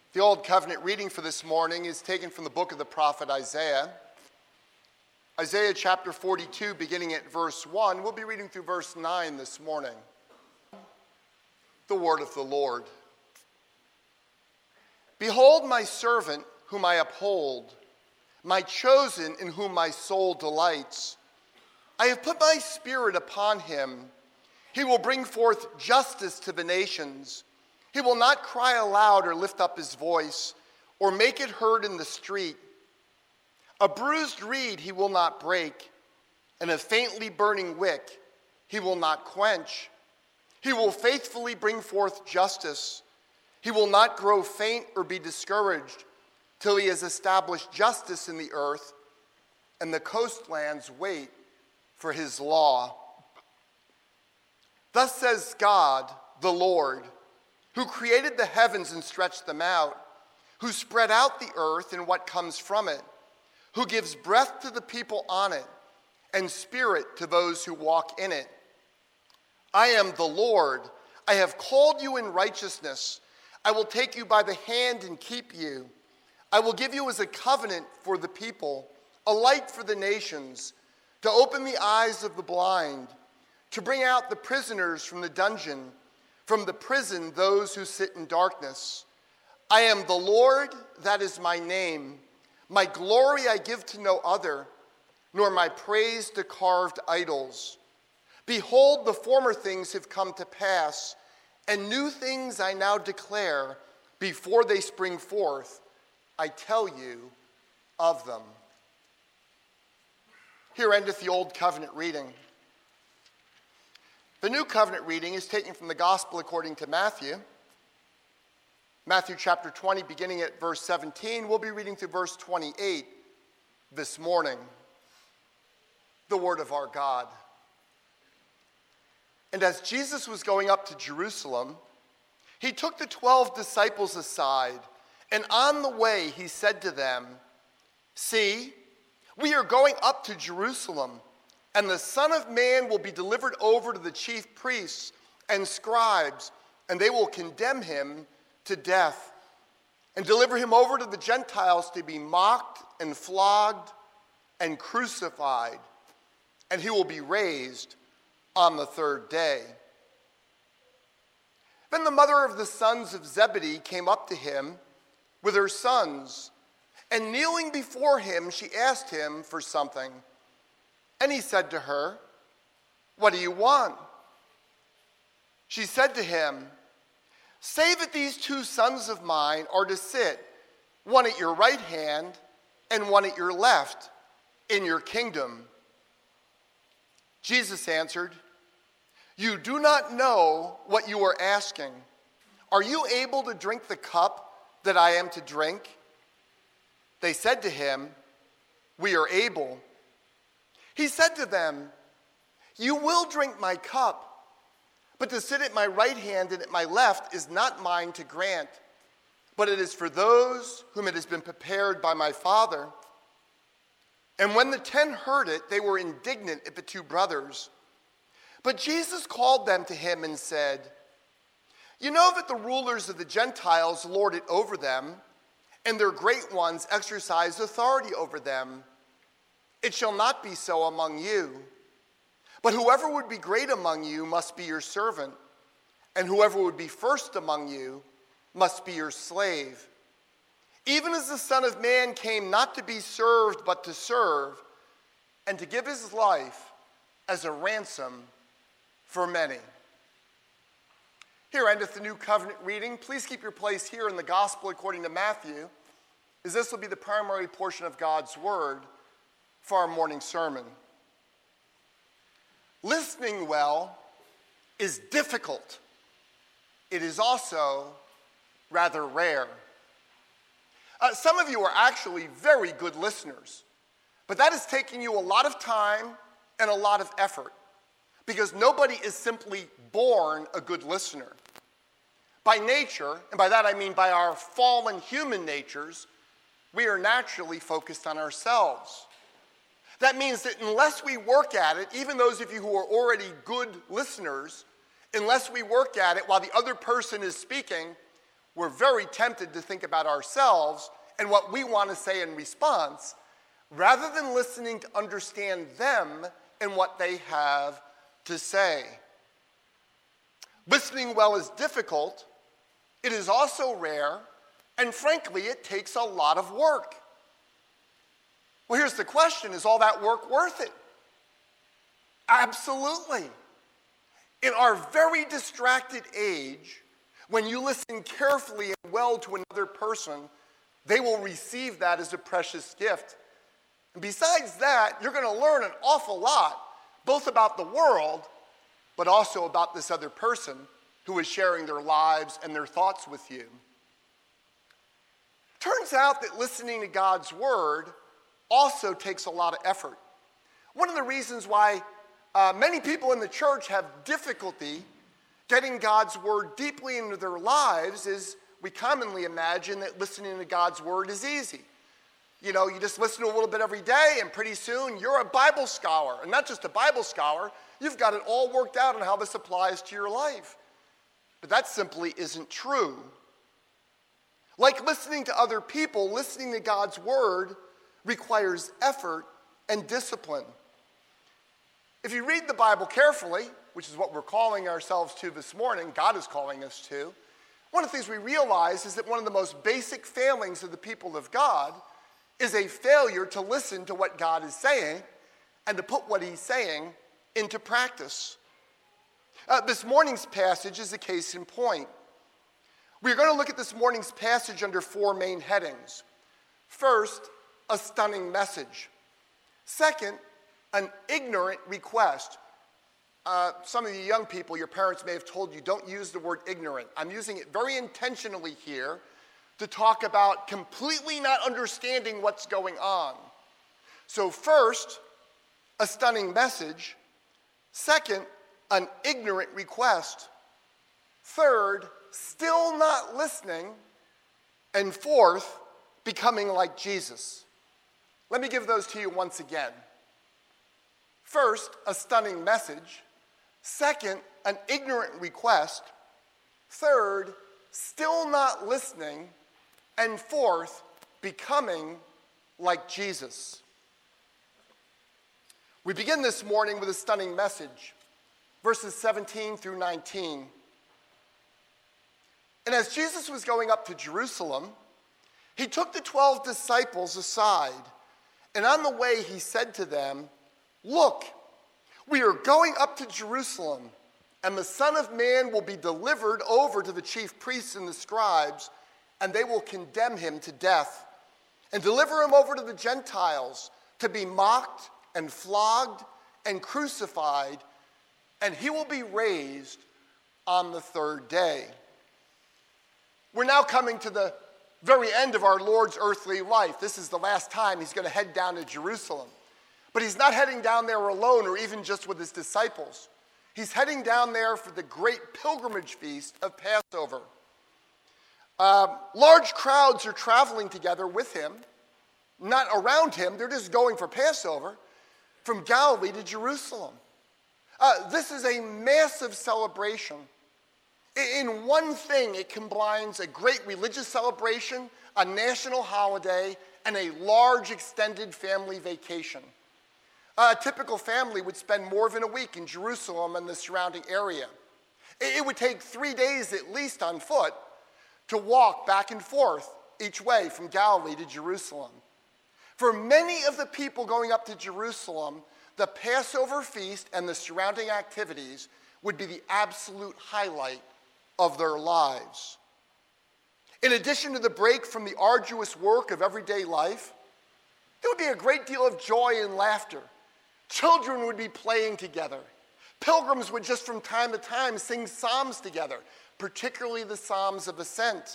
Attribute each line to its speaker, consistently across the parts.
Speaker 1: The Old Covenant reading for this morning is taken from the book of the prophet Isaiah. Isaiah chapter 42, beginning at verse 1. We'll be reading through verse 9 this morning. The word of the Lord. Behold my servant whom I uphold, my chosen in whom my soul delights. I have put my spirit upon him. He will bring forth justice to the nations. He will not cry aloud or lift up his voice or make it heard in the street. A bruised reed he will not break, and a faintly burning wick he will not quench. He will faithfully bring forth justice. He will not grow faint or be discouraged till he has established justice in the earth, and the coastlands wait for his law. Thus says God, the Lord, who created the heavens and stretched them out, who spread out the earth and what comes from it, who gives breath to the people on it and spirit to those who walk in it. I am the Lord. I have called you in righteousness. I will take you by the hand and keep you. I will give you as a covenant for the people, a light for the nations, to open the eyes of the blind, to bring out the prisoners from the dungeon, from the prison those who sit in darkness. I am the Lord, that is my name. My glory I give to no other, nor my praise to carved idols. Behold, the former things have come to pass, and new things I now declare before they spring forth. I tell you of them. Here endeth the Old Covenant reading. The New Covenant reading is taken from the Gospel according to Matthew. Matthew chapter 20, beginning at verse 17. We'll be reading through verse 28 this morning. The word of our God. And as Jesus was going up to Jerusalem, he took the 12 disciples aside, and on the way he said to them, "See, we are going up to Jerusalem, and the Son of Man will be delivered over to the chief priests and scribes, and they will condemn him to death and deliver him over to the Gentiles to be mocked and flogged and crucified, and he will be raised on the third day." Then the mother of the sons of Zebedee came up to him with her sons, and kneeling before him, she asked him for something. And he said to her, "What do you want?" She said to him, "Say that these two sons of mine are to sit, one at your right hand and one at your left, in your kingdom." Jesus answered, "You do not know what you are asking. Are you able to drink the cup that I am to drink?" They said to him, "We are able." He said to them, "You will drink my cup, but to sit at my right hand and at my left is not mine to grant, but it is for those whom it has been prepared by my Father." And when the 10 heard it, they were indignant at the two brothers. But Jesus called them to him and said, "You know that the rulers of the Gentiles lord it over them, and their great ones exercise authority over them. It shall not be so among you. But whoever would be great among you must be your servant, and whoever would be first among you must be your slave. Even as the Son of Man came not to be served, but to serve, and to give his life as a ransom for many." Here endeth the New Covenant reading. Please keep your place here in the Gospel according to Matthew, as this will be the primary portion of God's Word for our morning sermon. Listening well is difficult. It is also rather rare. Some of you are actually very good listeners, but that is taking you a lot of time and a lot of effort, because nobody is simply born a good listener. By nature, and by that I mean by our fallen human natures, we are naturally focused on ourselves. That means that unless we work at it, even those of you who are already good listeners, unless we work at it while the other person is speaking, we're very tempted to think about ourselves and what we want to say in response, rather than listening to understand them and what they have to say. Listening well is difficult. It is also rare, and frankly, it takes a lot of work. Well, here's the question: is all that work worth it? Absolutely. In our very distracted age, when you listen carefully and well to another person, they will receive that as a precious gift. And besides that, you're going to learn an awful lot, both about the world, but also about this other person who is sharing their lives and their thoughts with you. Turns out that listening to God's word also takes a lot of effort. One of the reasons why many people in the church have difficulty getting God's word deeply into their lives is we commonly imagine that listening to God's word is easy. You know, you just listen to a little bit every day, and pretty soon you're a Bible scholar. And not just a Bible scholar, you've got it all worked out on how this applies to your life. But that simply isn't true. Like listening to other people, listening to God's word requires effort and discipline. If you read the Bible carefully, which is what we're calling ourselves to this morning, God is calling us to, one of the things we realize is that one of the most basic failings of the people of God is a failure to listen to what God is saying and to put what he's saying into practice. This morning's passage is a case in point. We're going to look at this morning's passage under four main headings. First, a stunning message. Second, an ignorant request. Some of you young people, your parents may have told you, don't use the word ignorant. I'm using it very intentionally here to talk about completely not understanding what's going on. So first, a stunning message. Second, an ignorant request. Third, still not listening. And fourth, becoming like Jesus. Let me give those to you once again. First, a stunning message. Second, an ignorant request. Third, still not listening. And fourth, becoming like Jesus. We begin this morning with a stunning message, verses 17 through 19. And as Jesus was going up to Jerusalem, he took the 12 disciples aside, and on the way he said to them, "Look, we are going up to Jerusalem, and the Son of Man will be delivered over to the chief priests and the scribes, and they will condemn him to death and deliver him over to the Gentiles to be mocked and flogged and crucified, and he will be raised on the third day." We're now coming to the very end of our Lord's earthly life. This is the last time he's going to head down to Jerusalem. But he's not heading down there alone or even just with his disciples. He's heading down there for the great pilgrimage feast of Passover. Large crowds are traveling together with him, not around him. They're just going for Passover from Galilee to Jerusalem. This is a massive celebration. In one thing, it combines a great religious celebration, a national holiday, and a large extended family vacation. A typical family would spend more than a week in Jerusalem and the surrounding area. It would take 3 days at least on foot to walk back and forth each way from Galilee to Jerusalem. For many of the people going up to Jerusalem, the Passover feast and the surrounding activities would be the absolute highlight of their lives. In addition to the break from the arduous work of everyday life, there would be a great deal of joy and laughter. Children would be playing together. Pilgrims would just from time to time sing psalms together, particularly the Psalms of Ascent.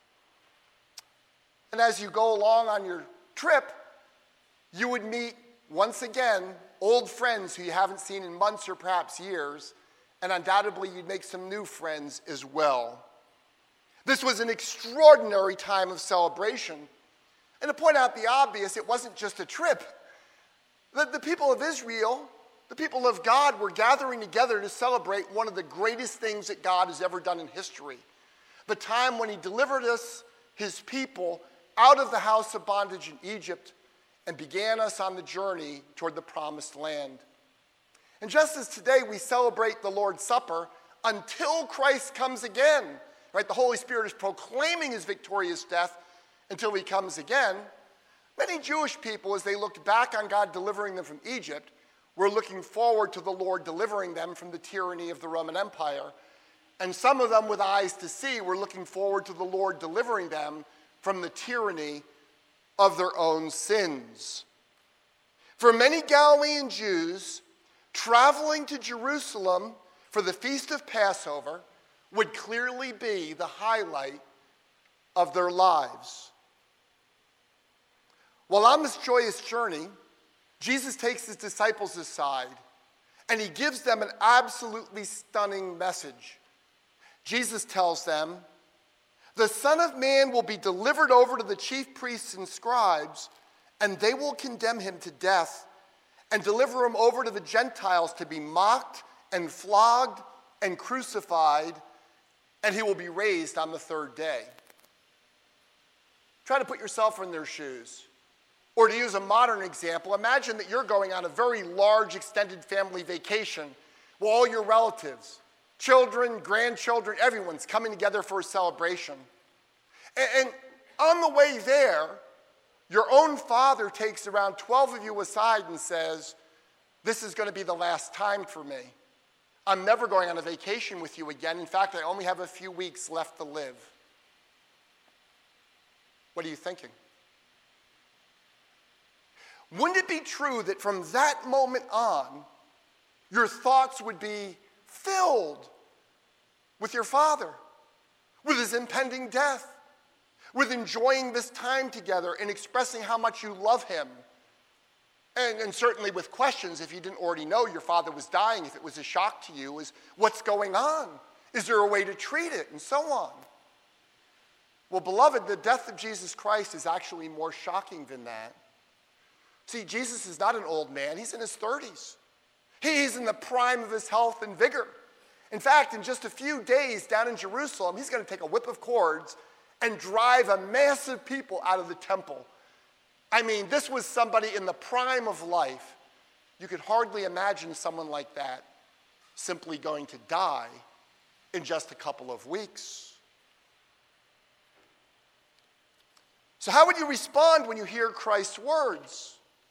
Speaker 1: And as you go along on your trip, you would meet, once again, old friends who you haven't seen in months or perhaps years, and undoubtedly you'd make some new friends as well. This was an extraordinary time of celebration. And to point out the obvious, it wasn't just a trip. The people of Israel, the people of God, were gathering together to celebrate one of the greatest things that God has ever done in history. the time when he delivered us, his people, out of the house of bondage in Egypt and began us on the journey toward the promised land. And just as today we celebrate the Lord's Supper until Christ comes again, right? The Holy Spirit is proclaiming his victorious death until he comes again. Many Jewish people, as they looked back on God delivering them from Egypt, were looking forward to the Lord delivering them from the tyranny of the Roman Empire. And some of them with eyes to see were looking forward to the Lord delivering them from the tyranny of their own sins. For many Galilean Jews, traveling to Jerusalem for the Feast of Passover would clearly be the highlight of their lives. While on this joyous journey, Jesus takes his disciples aside and he gives them an absolutely stunning message. Jesus tells them, "The Son of Man will be delivered over to the chief priests and scribes, and they will condemn him to death and deliver him over to the Gentiles to be mocked and flogged and crucified, and he will be raised on the third day." Try to put yourself in their shoes. Or to use a modern example, imagine that you're going on a very large extended family vacation with all your relatives, children, grandchildren, everyone's coming together for a celebration. And on the way there, your own father takes around 12 of you aside and says, "This is going to be the last time for me. I'm never going on a vacation with you again. In fact, I only have a few weeks left to live." What are you thinking? Wouldn't it be true that from that moment on, your thoughts would be filled with your father, with his impending death, with enjoying this time together and expressing how much you love him? And certainly with questions, if you didn't already know your father was dying, if it was a shock to you, is what's going on? Is there a way to treat it? And so on. Well, beloved, the death of Jesus Christ is actually more shocking than that. See, Jesus is not an old man. He's in his 30s. He's in the prime of his health and vigor. In fact, in just a few days down in Jerusalem, he's going to take a whip of cords and drive a massive people out of the temple. I mean, this was somebody in the prime of life. You could hardly imagine someone like that simply going to die in just a couple of weeks. So how would you respond when you hear Christ's words?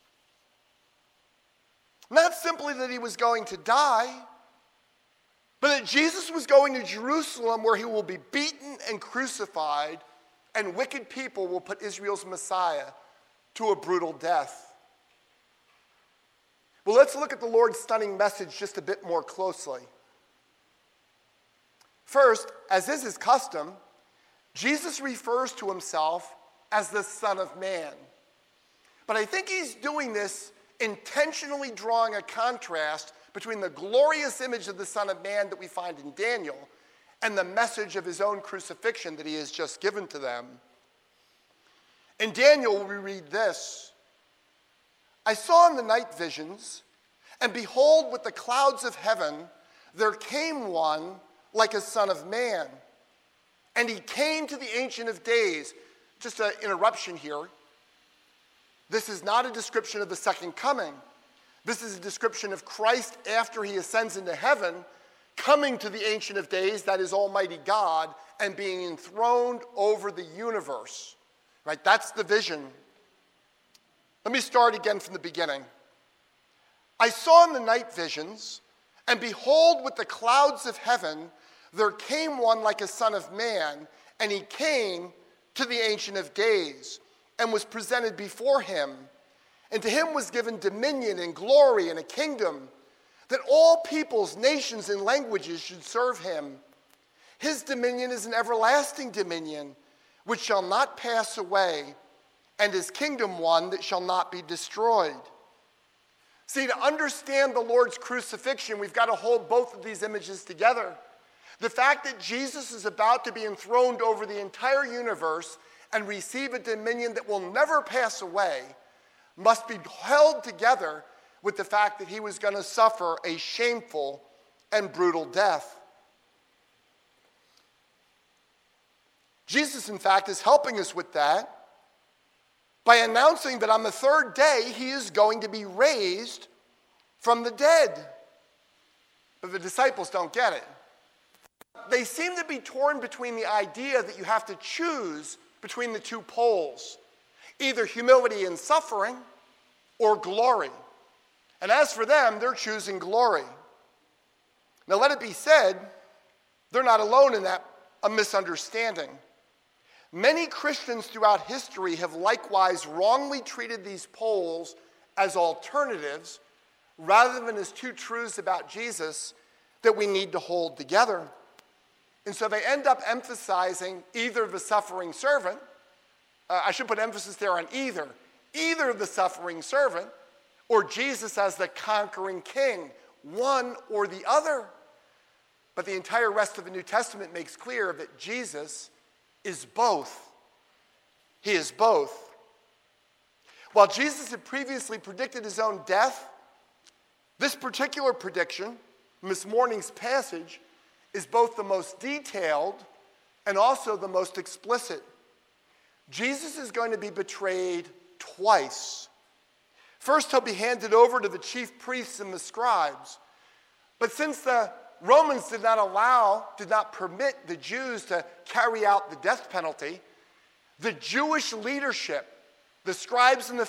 Speaker 1: Not simply that he was going to die, but that Jesus was going to Jerusalem where he will be beaten and crucified, and wicked people will put Israel's Messiah to a brutal death. Well, let's look at the Lord's stunning message just a bit more closely. First, as is his custom, Jesus refers to himself as the Son of Man. But I think he's doing this intentionally drawing a contrast between the glorious image of the Son of Man that we find in Daniel and the message of his own crucifixion that he has just given to them. In Daniel, we read this: "I saw in the night visions, and behold, with the clouds of heaven, there came one like a son of man. And he came to the Ancient of Days." Just an interruption here. This is not a description of the second coming. This is a description of Christ after he ascends into heaven, coming to the Ancient of Days, that is Almighty God, and being enthroned over the universe. Right? That's the vision. Let me start again from the beginning. "I saw in the night visions, and behold, with the clouds of heaven, there came one like a son of man, and he came to the Ancient of Days, and was presented before him. And to him was given dominion and glory and a kingdom, that all peoples, nations, and languages should serve him. His dominion is an everlasting dominion, which shall not pass away, and his kingdom one that shall not be destroyed." See, to understand the Lord's crucifixion, we've got to hold both of these images together. The fact that Jesus is about to be enthroned over the entire universe and receive a dominion that will never pass away must be held together with the fact that he was going to suffer a shameful and brutal death. Jesus, in fact, is helping us with that by announcing that on the third day he is going to be raised from the dead. But the disciples don't get it. They seem to be torn between the idea that you have to choose between the two poles, either humility and suffering or glory. And as for them, they're choosing glory. Now let it be said, they're not alone in that a misunderstanding. Many Christians throughout history have likewise wrongly treated these poles as alternatives rather than as two truths about Jesus that we need to hold together. And so they end up emphasizing either the suffering servant, I should put emphasis there on either the suffering servant or Jesus as the conquering king, one or the other. But the entire rest of the New Testament makes clear that Jesus is both. He is both. While Jesus had previously predicted his own death, this particular prediction, in this morning's passage, is both the most detailed and also the most explicit. Jesus is going to be betrayed twice. First, he'll be handed over to the chief priests and the scribes. But since the Romans did not permit the Jews to carry out the death penalty, the Jewish leadership, the scribes and the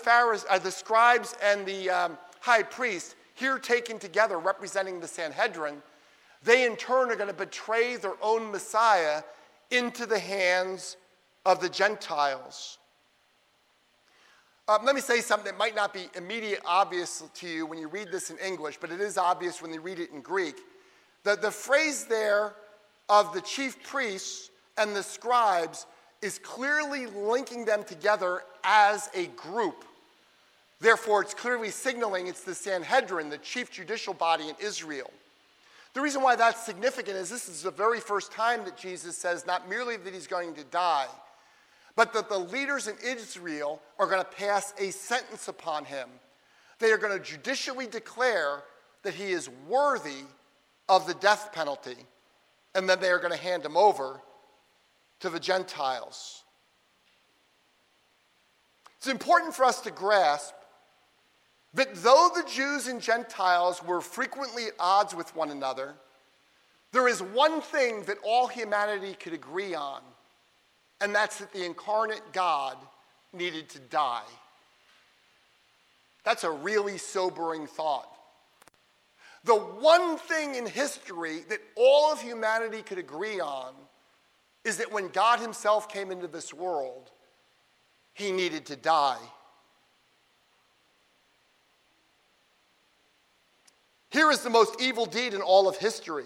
Speaker 1: high priest, here taken together representing the Sanhedrin, they in turn are going to betray their own Messiah into the hands of the Gentiles. Let me say something that might not be immediately obvious to you when you read this in English, but it is obvious when you read it in Greek. The phrase there of the chief priests and the scribes is clearly linking them together as a group. Therefore, it's clearly signaling it's the Sanhedrin, the chief judicial body in Israel. The reason why that's significant is this is the very first time that Jesus says not merely that he's going to die, but that the leaders in Israel are going to pass a sentence upon him. They are going to judicially declare that he is worthy of the death penalty, and then they are going to hand him over to the Gentiles. It's important for us to grasp that though the Jews and Gentiles were frequently at odds with one another, there is one thing that all humanity could agree on, and that's that the incarnate God needed to die. That's a really sobering thought. The one thing in history that all of humanity could agree on is that when God himself came into this world, he needed to die. Here is the most evil deed in all of history.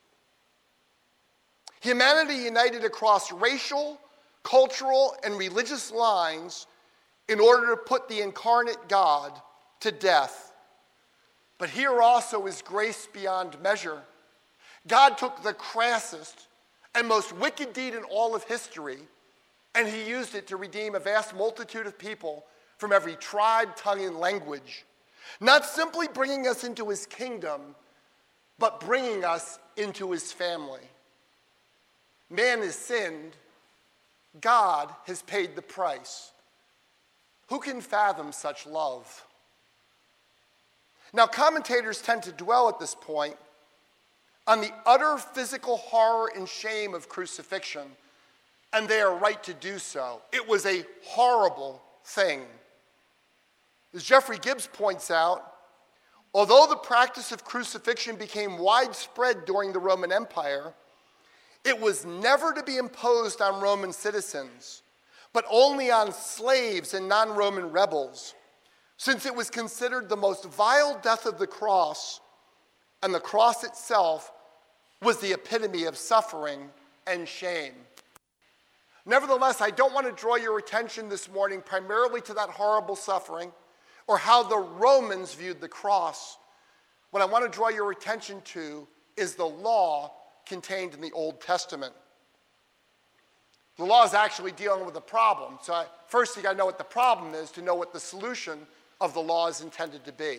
Speaker 1: Humanity united across racial, cultural, and religious lines in order to put the incarnate God to death. But here also is grace beyond measure. God took the crassest and most wicked deed in all of history, and he used it to redeem a vast multitude of people from every tribe, tongue, and language. Not simply bringing us into his kingdom, but bringing us into his family. Man has sinned. God has paid the price. Who can fathom such love? Now, commentators tend to dwell at this point on the utter physical horror and shame of crucifixion, and they are right to do so. It was a horrible thing. As Jeffrey Gibbs points out, although the practice of crucifixion became widespread during the Roman Empire, it was never to be imposed on Roman citizens, but only on slaves and non-Roman rebels, since it was considered the most vile death of the cross, and the cross itself was the epitome of suffering and shame. Nevertheless, I don't want to draw your attention this morning primarily to that horrible suffering or how the Romans viewed the cross. What I want to draw your attention to is the law contained in the Old Testament. The law is actually dealing with a problem. So first you got to know what the problem is to know what the solution of the law is intended to be.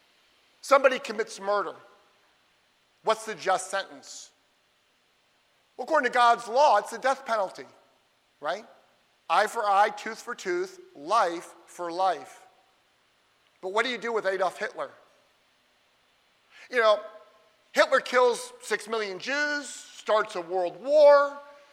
Speaker 1: Somebody commits murder. What's the just sentence? Well, according to God's law, it's the death penalty, right? Eye for eye, tooth for tooth, life for life. But what do you do with Adolf Hitler? You know, Hitler kills 6 million Jews, starts a world war.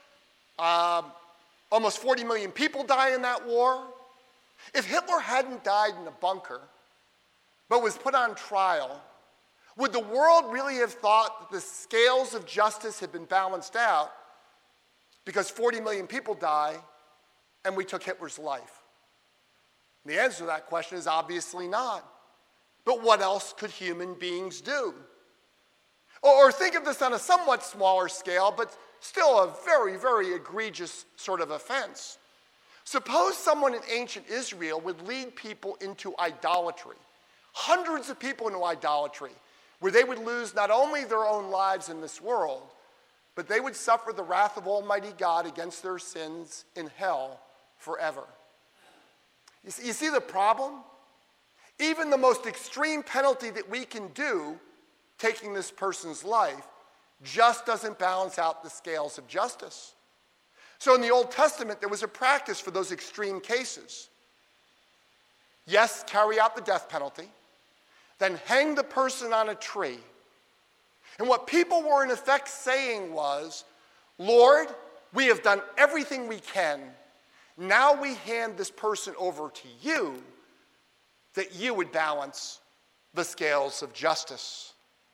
Speaker 1: Almost 40 million people die in that war. If Hitler hadn't died in a bunker, but was put on trial, would the world really have thought that the scales of justice had been balanced out because 40 million people die and we took Hitler's life? And the answer to that question is obviously not. But what else could human beings do? Or think of this on a somewhat smaller scale, but still a very, very egregious sort of offense. Suppose someone in ancient Israel would lead people into idolatry, hundreds of people into idolatry, where they would lose not only their own lives in this world, but they would suffer the wrath of Almighty God against their sins in hell forever. You see the problem? Even the most extreme penalty that we can do, taking this person's life, just doesn't balance out the scales of justice. So in the Old Testament, there was a practice for those extreme cases. Yes, carry out the death penalty, then hang the person on a tree. And what people were in effect saying was, Lord, we have done everything we can. Now we hand this person over to you, that you would balance the scales of justice.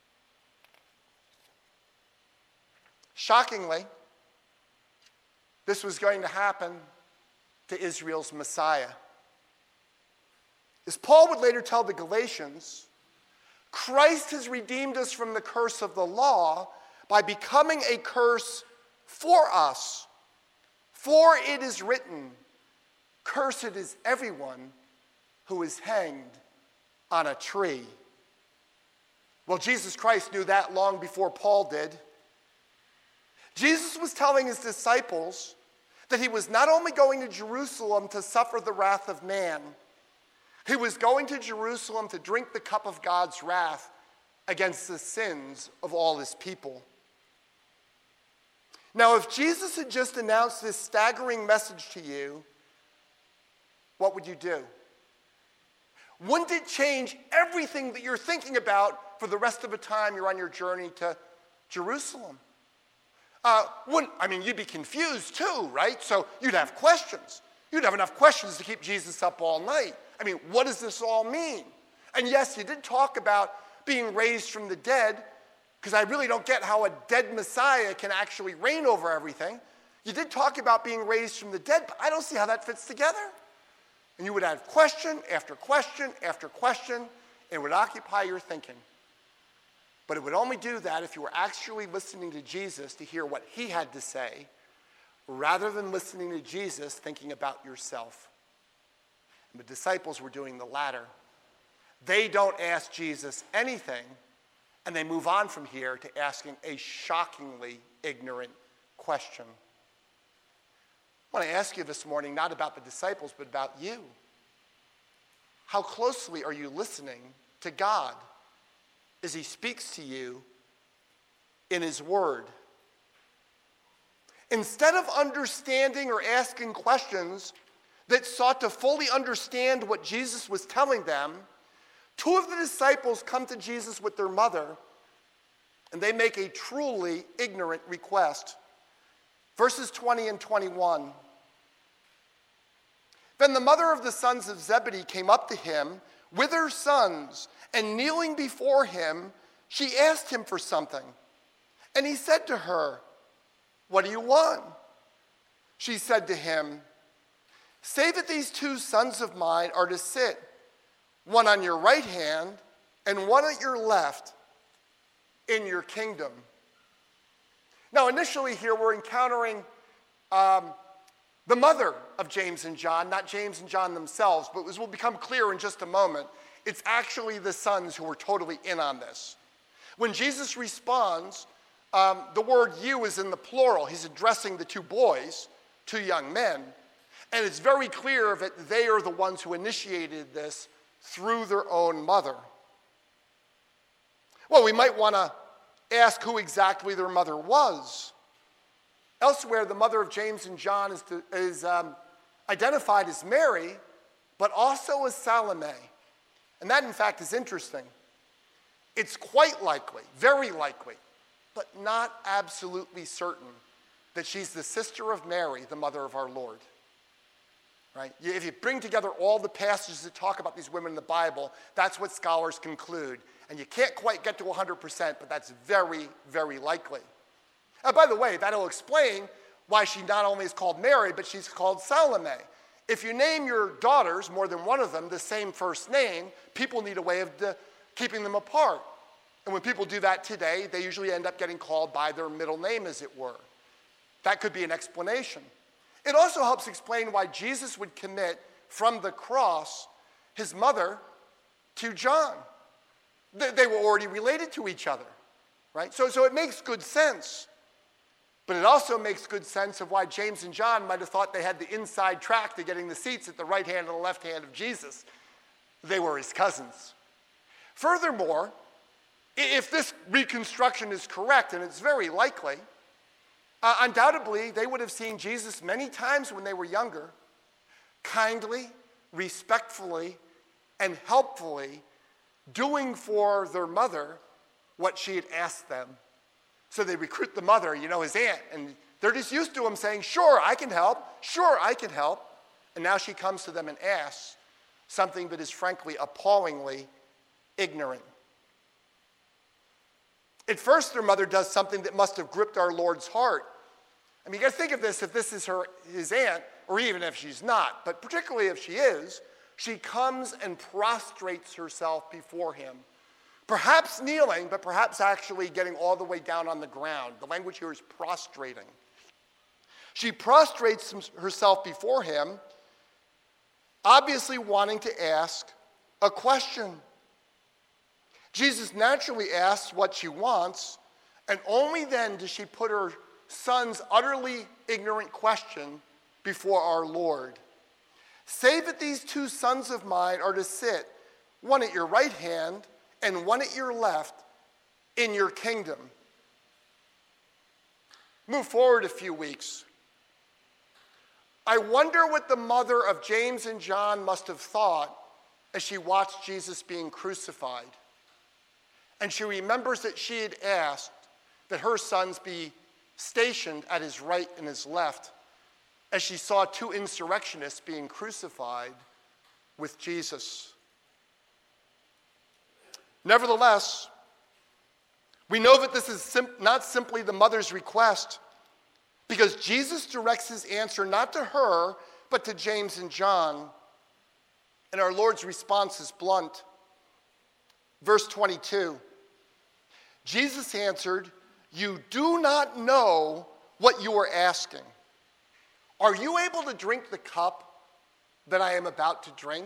Speaker 1: Shockingly, this was going to happen to Israel's Messiah. As Paul would later tell the Galatians, Christ has redeemed us from the curse of the law by becoming a curse for us. For it is written, cursed is everyone who is hanged on a tree. Well, Jesus Christ knew that long before Paul did. Jesus was telling his disciples that he was not only going to Jerusalem to suffer the wrath of man, he was going to Jerusalem to drink the cup of God's wrath against the sins of all his people. Now, if Jesus had just announced this staggering message to you, what would you do? Wouldn't it change everything that you're thinking about for the rest of the time you're on your journey to Jerusalem? You'd be confused too, right? So you'd have questions. You'd have enough questions to keep Jesus up all night. What does this all mean? And yes, you did talk about being raised from the dead, because I really don't get how a dead Messiah can actually reign over everything. You did talk about being raised from the dead, but I don't see how that fits together. And you would have question after question after question, and it would occupy your thinking. But it would only do that if you were actually listening to Jesus to hear what he had to say, rather than listening to Jesus thinking about yourself. And the disciples were doing the latter. They don't ask Jesus anything, and they move on from here to asking a shockingly ignorant question. I want to ask you this morning, not about the disciples, but about you. How closely are you listening to God as he speaks to you in his word? Instead of understanding or asking questions that sought to fully understand what Jesus was telling them, two of the disciples come to Jesus with their mother, and they make a truly ignorant request. Verses 20 and 21. Then the mother of the sons of Zebedee came up to him with her sons, and kneeling before him, she asked him for something. And he said to her, "What do you want?" She said to him, "Say that these two sons of mine are to sit, one on your right hand and one at your left, in your kingdom." Now, initially here we're encountering the mother of James and John, not James and John themselves, but as will become clear in just a moment, it's actually the sons who are totally in on this. When Jesus responds, the word "you" is in the plural. He's addressing the two boys, two young men, and it's very clear that they are the ones who initiated this through their own mother. Well, we might want to ask who exactly their mother was. Elsewhere, the mother of James and John is identified as Mary, but also as Salome. And that, in fact, is interesting. It's quite likely, very likely, but not absolutely certain that she's the sister of Mary, the mother of our Lord. Right? If you bring together all the passages that talk about these women in the Bible, that's what scholars conclude. And you can't quite get to 100%, but that's very, very likely. By the way, that'll explain why she not only is called Mary, but she's called Salome. If you name your daughters, more than one of them, the same first name, people need a way of keeping them apart. And when people do that today, they usually end up getting called by their middle name, as it were. That could be an explanation. It also helps explain why Jesus would commit from the cross his mother to John. They were already related to each other, right? So it makes good sense. But it also makes good sense of why James and John might have thought they had the inside track to getting the seats at the right hand and the left hand of Jesus. They were his cousins. Furthermore, if this reconstruction is correct, and it's very likely, undoubtedly, they would have seen Jesus many times when they were younger, kindly, respectfully, and helpfully doing for their mother what she had asked them. So they recruit the mother, his aunt, and they're just used to him saying, sure, I can help, sure, I can help. And now she comes to them and asks something that is frankly appallingly ignorant. At first, their mother does something that must have gripped our Lord's heart. I mean, you got to think of this, if this is his aunt, or even if she's not, but particularly if she is, she comes and prostrates herself before him. Perhaps kneeling, but perhaps actually getting all the way down on the ground. The language here is prostrating. She prostrates herself before him, obviously wanting to ask a question. Jesus naturally asks what she wants, and only then does she put her son's utterly ignorant question before our Lord. Say that these two sons of mine are to sit, one at your right hand and one at your left, in your kingdom. Move forward a few weeks. I wonder what the mother of James and John must have thought as she watched Jesus being crucified. And she remembers that she had asked that her sons be stationed at his right and his left as she saw two insurrectionists being crucified with Jesus. Nevertheless, we know that this is not simply the mother's request, because Jesus directs his answer not to her, but to James and John. And our Lord's response is blunt. Verse 22, Jesus answered, "You do not know what you are asking. Are you able to drink the cup that I am about to drink?"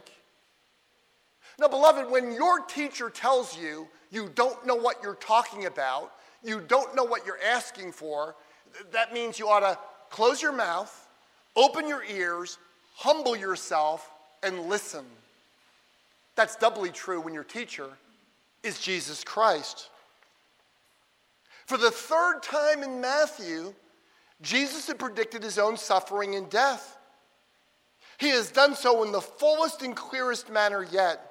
Speaker 1: Now, beloved, when your teacher tells you you don't know what you're talking about, you don't know what you're asking for, that means you ought to close your mouth, open your ears, humble yourself, and listen. That's doubly true when your teacher is Jesus Christ. For the third time in Matthew, Jesus had predicted his own suffering and death. He has done so in the fullest and clearest manner yet.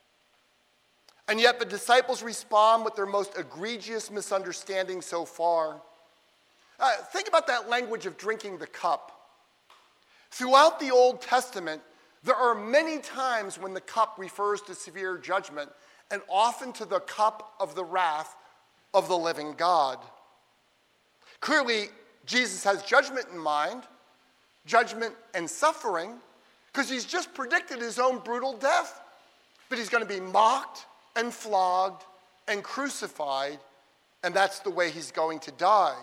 Speaker 1: And yet the disciples respond with their most egregious misunderstanding so far. Think about that language of drinking the cup. Throughout the Old Testament, there are many times when the cup refers to severe judgment, and often to the cup of the wrath of the living God. Clearly, Jesus has judgment in mind, judgment and suffering, because he's just predicted his own brutal death. That he's going to be mocked and flogged and crucified, and that's the way he's going to die.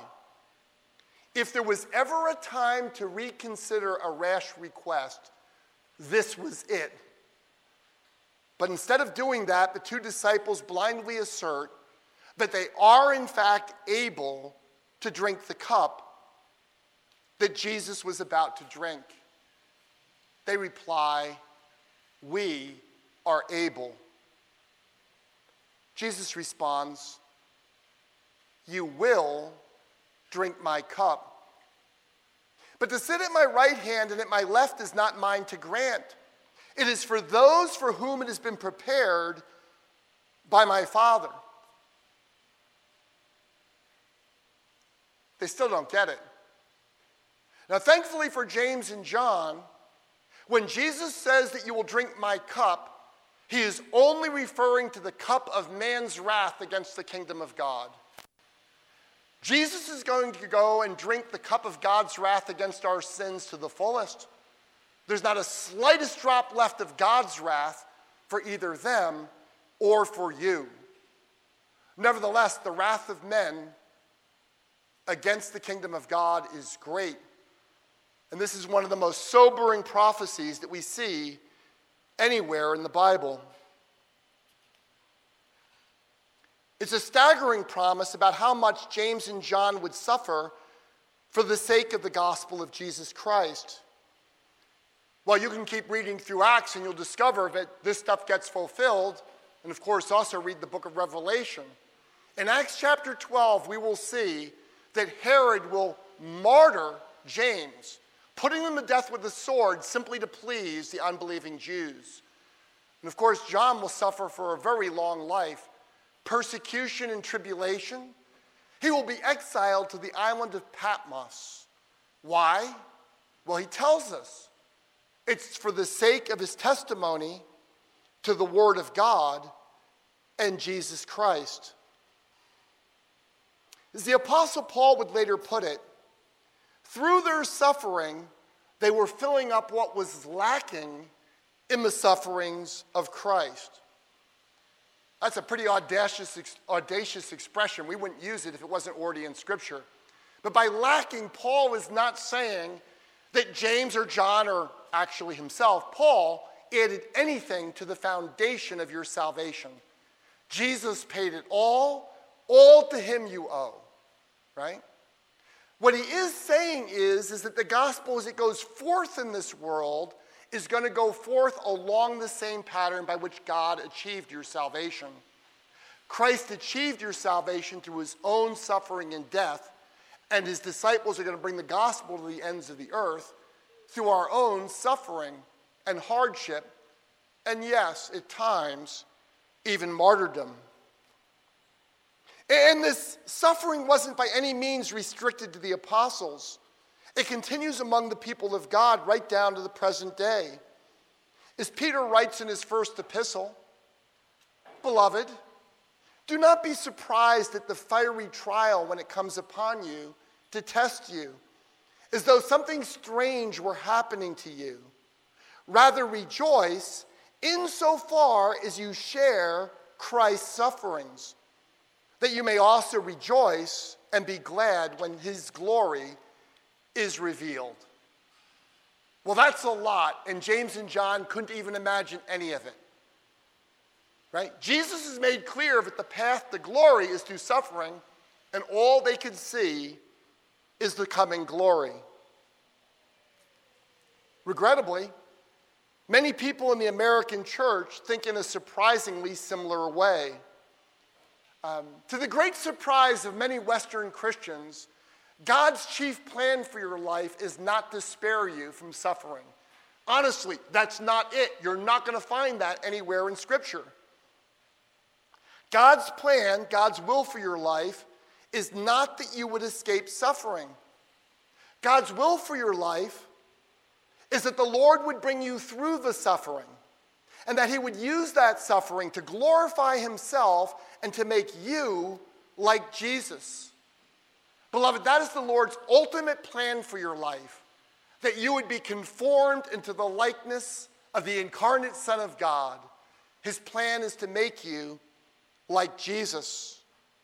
Speaker 1: If there was ever a time to reconsider a rash request, this was it. But instead of doing that, the two disciples blindly assert that they are in fact able to drink the cup that Jesus was about to drink. They reply, "We are able." Jesus responds, "You will drink my cup, But to sit at my right hand and at my left is not mine to grant. It is for those for whom it has been prepared by my Father. They still don't get it. Now, thankfully for James and John, when Jesus says that you will drink my cup, he is only referring to the cup of man's wrath against the kingdom of God. Jesus is going to go and drink the cup of God's wrath against our sins to the fullest. There's not a slightest drop left of God's wrath for either them or for you. Nevertheless, the wrath of men against the kingdom of God is great. And this is one of the most sobering prophecies that we see anywhere in the Bible. It's a staggering promise about how much James and John would suffer for the sake of the gospel of Jesus Christ. Well, you can keep reading through Acts and you'll discover that this stuff gets fulfilled. And of course, also read the book of Revelation. In Acts chapter 12, we will see that Herod will martyr James, putting him to death with a sword simply to please the unbelieving Jews. And of course, John will suffer for a very long life, persecution and tribulation. He will be exiled to the island of Patmos. Why? Well, he tells us it's for the sake of his testimony to the Word of God and Jesus Christ. As the Apostle Paul would later put it, through their suffering, they were filling up what was lacking in the sufferings of Christ. That's a pretty audacious expression. We wouldn't use it if it wasn't already in Scripture. But by lacking, Paul is not saying that James or John or actually himself, Paul, added anything to the foundation of your salvation. Jesus paid it all to him you owe, right? What he is saying is that the gospel as it goes forth in this world is going to go forth along the same pattern by which God achieved your salvation. Christ achieved your salvation through his own suffering and death, and his disciples are going to bring the gospel to the ends of the earth through our own suffering and hardship, and yes, at times, even martyrdom. And this suffering wasn't by any means restricted to the apostles. It continues among the people of God right down to the present day. As Peter writes in his first epistle, "Beloved, do not be surprised at the fiery trial when it comes upon you to test you, as though something strange were happening to you. Rather rejoice insofar as you share Christ's sufferings, that you may also rejoice and be glad when his glory is revealed." Well, that's a lot, and James and John couldn't even imagine any of it. Right? Jesus has made clear that the path to glory is through suffering, and all they can see is the coming glory. Regrettably, many people in the American church think in a surprisingly similar way. To the great surprise of many Western Christians, God's chief plan for your life is not to spare you from suffering. Honestly, that's not it. You're not going to find that anywhere in Scripture. God's plan, God's will for your life, is not that you would escape suffering. God's will for your life is that the Lord would bring you through the suffering, and that he would use that suffering to glorify himself and to make you like Jesus. Beloved, that is the Lord's ultimate plan for your life, that you would be conformed into the likeness of the incarnate Son of God. His plan is to make you like Jesus.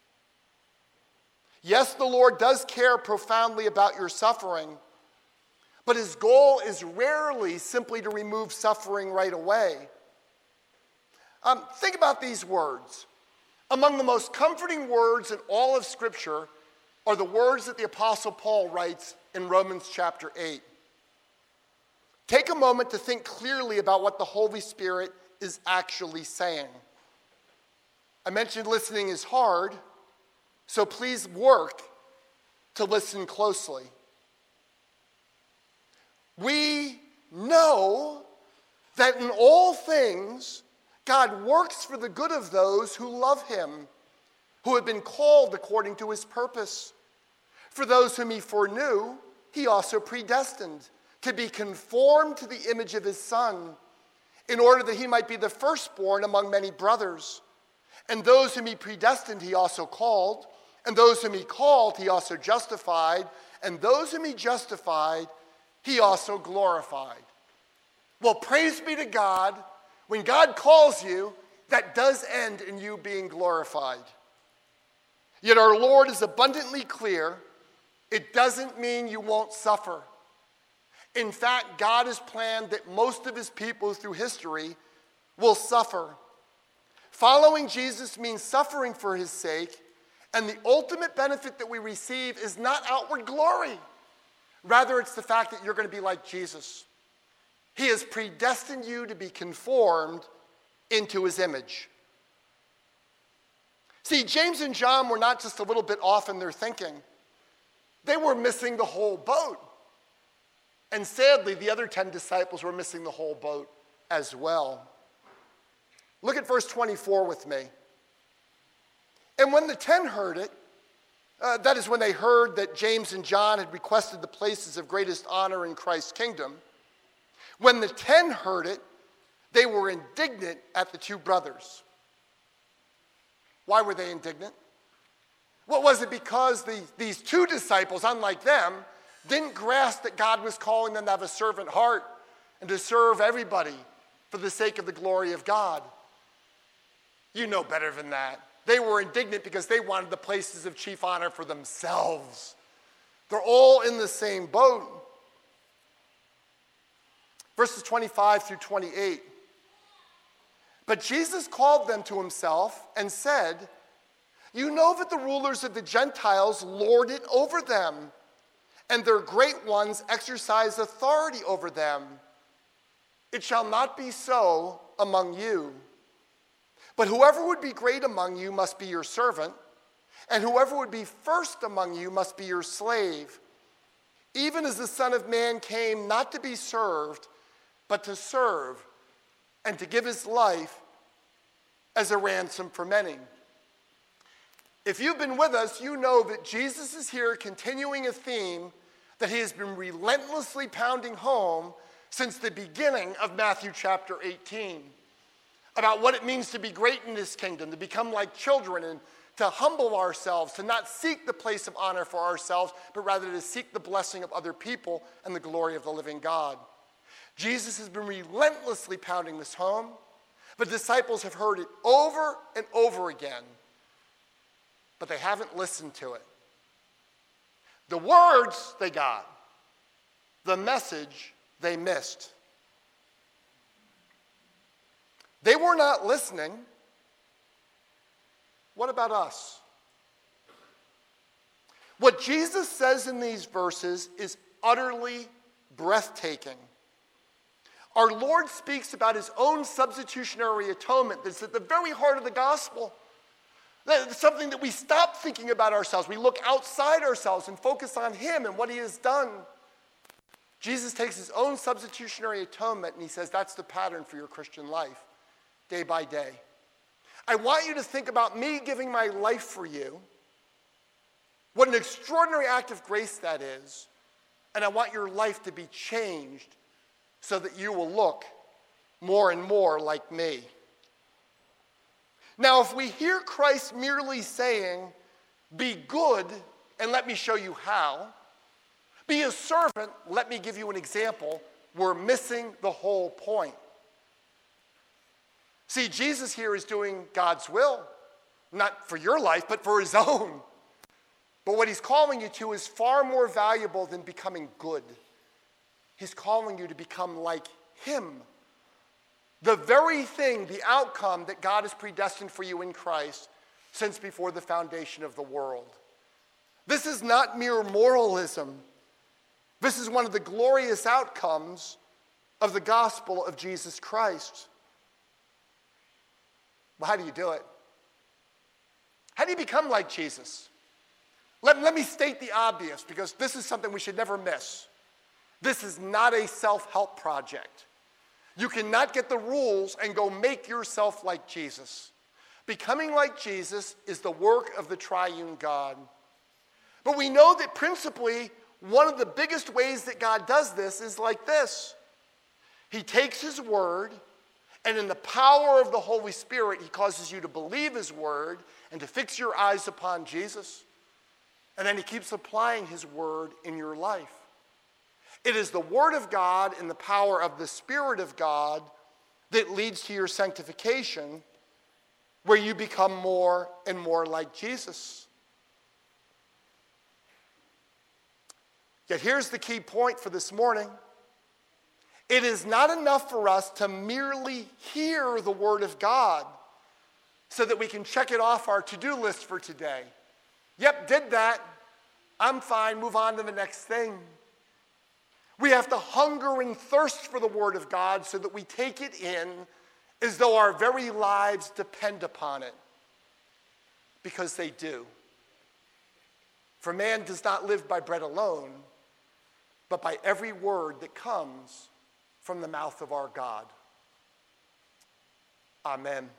Speaker 1: Yes, the Lord does care profoundly about your suffering, but his goal is rarely simply to remove suffering right away. Think about these words. Among the most comforting words in all of Scripture are the words that the Apostle Paul writes in Romans chapter 8. Take a moment to think clearly about what the Holy Spirit is actually saying. I mentioned listening is hard, so please work to listen closely. We know that in all things, God works for the good of those who love him, who have been called according to his purpose. For those whom he foreknew, he also predestined to be conformed to the image of his Son, in order that he might be the firstborn among many brothers. And those whom he predestined, he also called. And those whom he called, he also justified. And those whom he justified, he also glorified. Well, praise be to God. When God calls you, that does end in you being glorified. Yet our Lord is abundantly clear. It doesn't mean you won't suffer. In fact, God has planned that most of his people through history will suffer. Following Jesus means suffering for his sake, and the ultimate benefit that we receive is not outward glory. Rather, it's the fact that you're going to be like Jesus. He has predestined you to be conformed into his image. See, James and John were not just a little bit off in their thinking. They were missing the whole boat. And sadly, the other 10 disciples were missing the whole boat as well. Look at verse 24 with me. And when the 10 heard it, that is when they heard that James and John had requested the places of greatest honor in Christ's kingdom. When the 10 heard it, they were indignant at the two brothers. Why were they indignant? What was it? Because these two disciples, unlike them, didn't grasp that God was calling them to have a servant heart and to serve everybody for the sake of the glory of God. You know better than that. They were indignant because they wanted the places of chief honor for themselves. They're all in the same boat. Verses 25 through 28. But Jesus called them to himself and said, "You know that the rulers of the Gentiles lord it over them, and their great ones exercise authority over them. It shall not be so among you. But whoever would be great among you must be your servant, and whoever would be first among you must be your slave, even as the Son of Man came not to be served, but to serve, and to give his life as a ransom for many." If you've been with us, you know that Jesus is here continuing a theme that he has been relentlessly pounding home since the beginning of Matthew chapter 18, about what it means to be great in this kingdom, to become like children and to humble ourselves, to not seek the place of honor for ourselves, but rather to seek the blessing of other people and the glory of the living God. Jesus has been relentlessly pounding this home. The disciples have heard it over and over again, but they haven't listened to it. The words they got, the message they missed. They were not listening. What about us? What Jesus says in these verses is utterly breathtaking. Our Lord speaks about his own substitutionary atonement that's at the very heart of the gospel. That's something that we stop thinking about ourselves. We look outside ourselves and focus on him and what he has done. Jesus takes his own substitutionary atonement and he says, that's the pattern for your Christian life, day by day. I want you to think about me giving my life for you. What an extraordinary act of grace that is. And I want your life to be changed so that you will look more and more like me. Now, if we hear Christ merely saying, be good and let me show you how, be a servant, let me give you an example, we're missing the whole point. See, Jesus here is doing God's will, not for your life, but for his own. But what he's calling you to is far more valuable than becoming good. He's calling you to become like him. The very thing, the outcome that God has predestined for you in Christ since before the foundation of the world. This is not mere moralism. This is one of the glorious outcomes of the gospel of Jesus Christ. Well, how do you do it? How do you become like Jesus? Let me state the obvious, because this is something we should never miss. This is not a self-help project. You cannot get the rules and go make yourself like Jesus. Becoming like Jesus is the work of the triune God. But we know that principally, one of the biggest ways that God does this is like this. He takes his word, and in the power of the Holy Spirit, he causes you to believe his word and to fix your eyes upon Jesus. And then he keeps applying his word in your life. It is the word of God and the power of the Spirit of God that leads to your sanctification, where you become more and more like Jesus. Yet here's the key point for this morning. It is not enough for us to merely hear the word of God so that we can check it off our to-do list for today. Yep, did that. I'm fine, move on to the next thing. We have to hunger and thirst for the word of God so that we take it in as though our very lives depend upon it. Because they do. For man does not live by bread alone, but by every word that comes from the mouth of our God. Amen.